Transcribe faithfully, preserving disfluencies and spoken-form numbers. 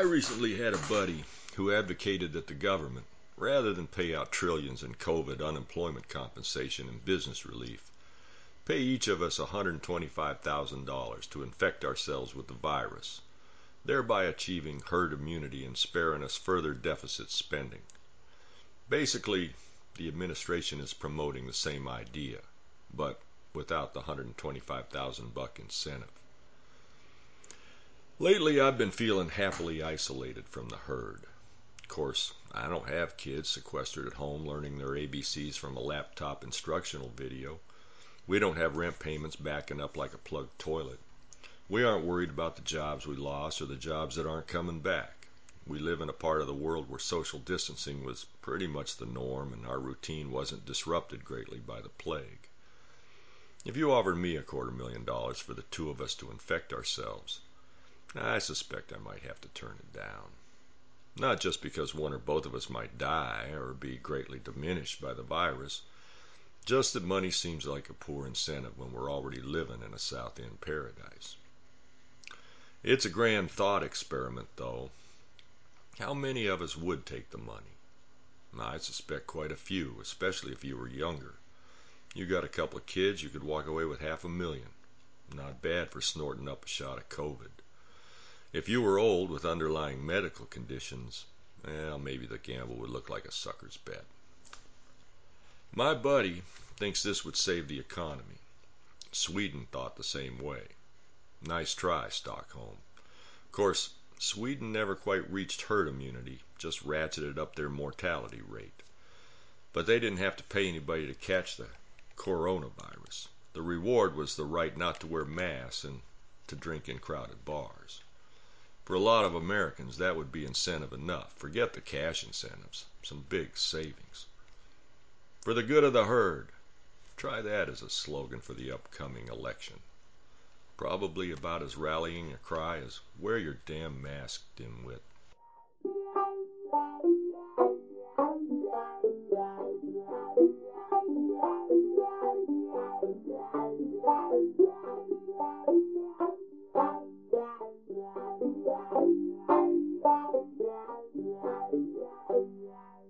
I recently had a buddy who advocated that the government, rather than pay out trillions in COVID unemployment compensation and business relief, pay each of us one hundred twenty-five thousand dollars to infect ourselves with the virus, thereby achieving herd immunity and sparing us further deficit spending. Basically, the administration is promoting the same idea, but without the one hundred twenty-five thousand buck incentive. Lately, I've been feeling happily isolated from the herd. Of course, I don't have kids sequestered at home learning their A B Cs from a laptop instructional video. We don't have rent payments backing up like a plugged toilet. We aren't worried about the jobs we lost or the jobs that aren't coming back. We live in a part of the world where social distancing was pretty much the norm and our routine wasn't disrupted greatly by the plague. If you offered me a quarter million dollars for the two of us to infect ourselves, I suspect I might have to turn it down. Not just because one or both of us might die or be greatly diminished by the virus, just that money seems like a poor incentive when we're already living in a South End paradise. It's a grand thought experiment, though. How many of us would take the money? I suspect quite a few, especially if you were younger. You got a couple of kids, you could walk away with half a million. Not bad for snorting up a shot of COVID. If you were old with underlying medical conditions, well, maybe the gamble would look like a sucker's bet. My buddy thinks this would save the economy. Sweden thought the same way. Nice try, Stockholm. Of course, Sweden never quite reached herd immunity, just ratcheted up their mortality rate. But they didn't have to pay anybody to catch the coronavirus. The reward was the right not to wear masks and to drink in crowded bars. For a lot of Americans, that would be incentive enough. Forget the cash incentives. Some big savings. For the good of the herd. Try that as a slogan for the upcoming election. Probably about as rallying a cry as wear your damn mask, dimwit.